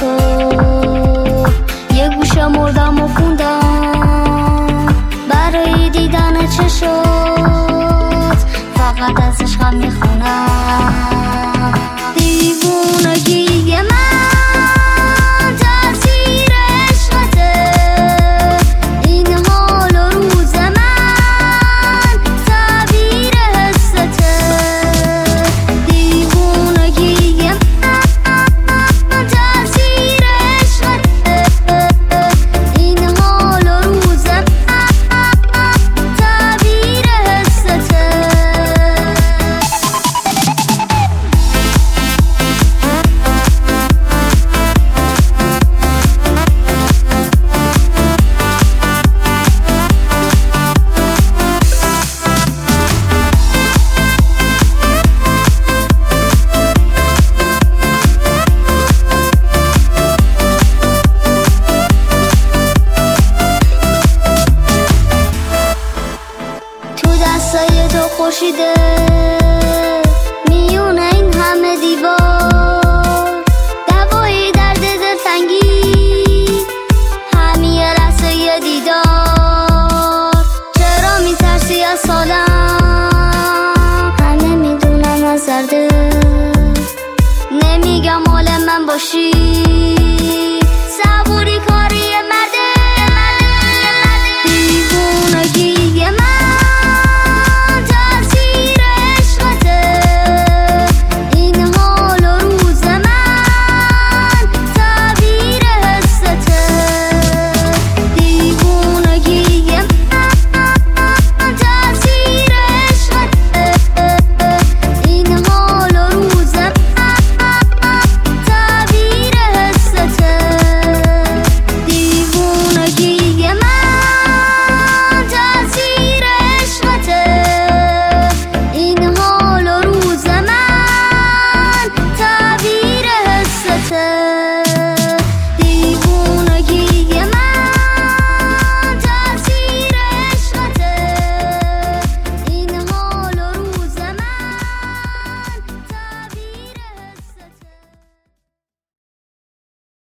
تو یه گوشه مردم و خوندم برای دیدن چشات، فقط از عشقم میخونم. دیوونگی من تأثیر عشقته، این حال و روز من تعبیر حسته. دیوونگی من تأثیر عشقته، این حال و روز من تعبیر حسته. تو دستای تو خورشیده